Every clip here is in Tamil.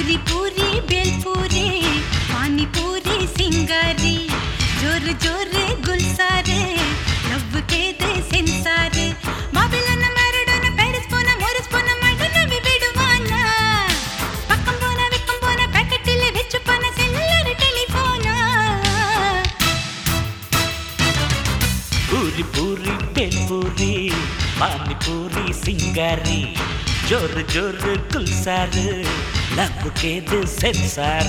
पूरी पूरी बेलपूरी पानी पूरी सिंगारी जोर जोर गुलसारे लव के दे सेंसारे बाबिलन मैरडोना पेरिस पोना मोरिस पोना मडना विबिडुवाना पक्कम पोना पैकेटिले वेच्चु पोना सेल्युलर टेलीफोना पूरी पूरी बेलपूरी पानी पूरी सिंगारी जोर जोर गुलसार लव के दे सेंसार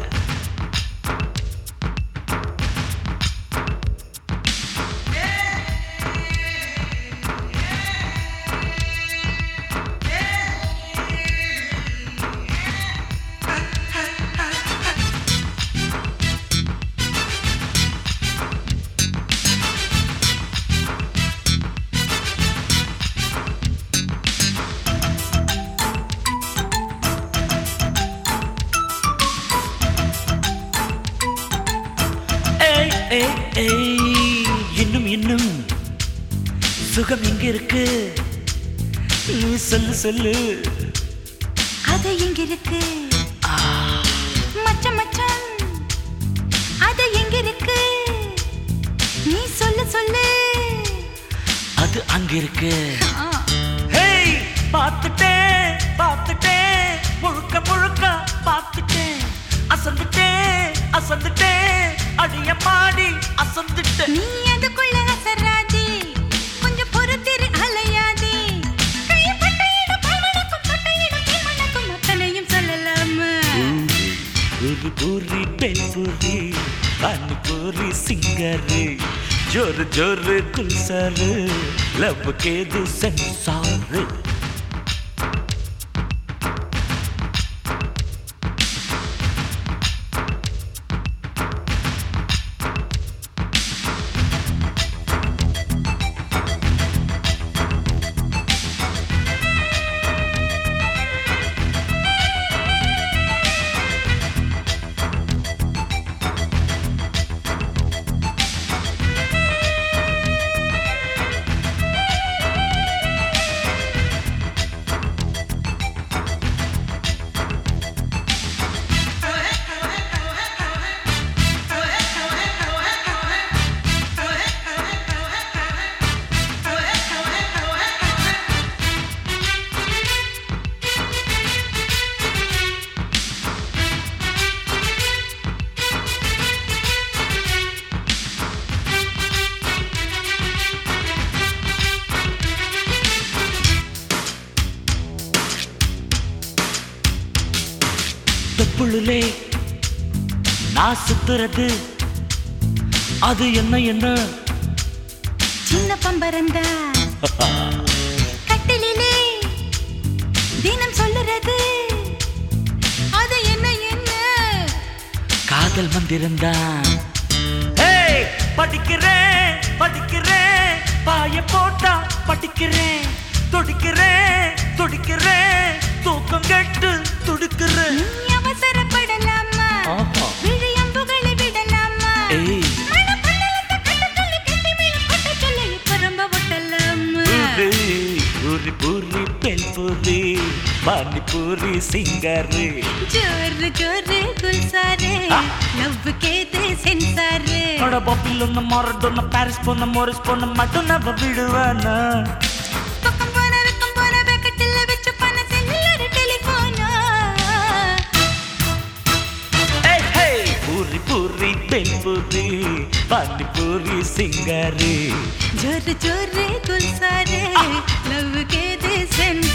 இன்னும் இன்னும் சுகம் எங்க இருக்கு நீ சொல்லு சொல்லு அது எங்க இருக்கு மச்சான் மச்சான் அது எங்க இருக்கு நீ சொல்லு சொல்லு அது அங்க இருக்கு ஹேய் பார்த்துட்டேன் பார்த்துட்டேன் முழுக்க முழுக்க பார்த்துட்டேன் அசந்துட்டேன் அடிய பாடி அசந்துட்டேன் நீ அதுக்குள்ள அசராதே கொஞ்சம் பொறுத்திரு அலையாதே கைப்பட்ட இடம் பல்வனக்கும் பட்ட இடம் தீமனக்கும் அத்தனையும் சொல்லலாமா பூரி பூரி பெல்பூரி பானி பூரி சிங்கரு ஜோர் ஜோர் குல்சாரு லவ் கேது சென்சாரு தொப்புளுலே நான் சுத்துறது அது என்ன என்ன சின்ன பம்பரந்தா கட்டிலே தினம் சொல்லுறது அது என்ன என்ன காதல் மந்திரம்தான் ஏய் படிக்கிறேன் பாய போட்டா படிக்கிறேன் துடிக்கிறேன் தூக்கம் கெட்டு துடிக்கிறேன் நீ அவசரப்படலாமா விழியம்புகளை விடலாமா மனப்பள்ளலத்தை கட்டத்தள்ளி கட்டி மேல கொட்ட சொல்லி இப்ப ரொம்ப ஒட்டலாமா பூரி பூரி பெல்பூரி பானி பூரி சிங்காரு ஜோர் ஜோர் குல்சாரே லவ் கேது சென்சாரே அட பாபிலோன மாரடோனா பாரிஸ் போன மோரிஸ் போன மடோனா விடுவானா பக்கம் போன பேக்கெட்டில் வெச்சு பண்ண செல்லுலர் டெலிஃபோனா பூரி பூரி பெல்பூரி பானி பூரி சிங்காரு ஜோர் ஜோர் குல்சாரே லவ் கேது சென்சாரே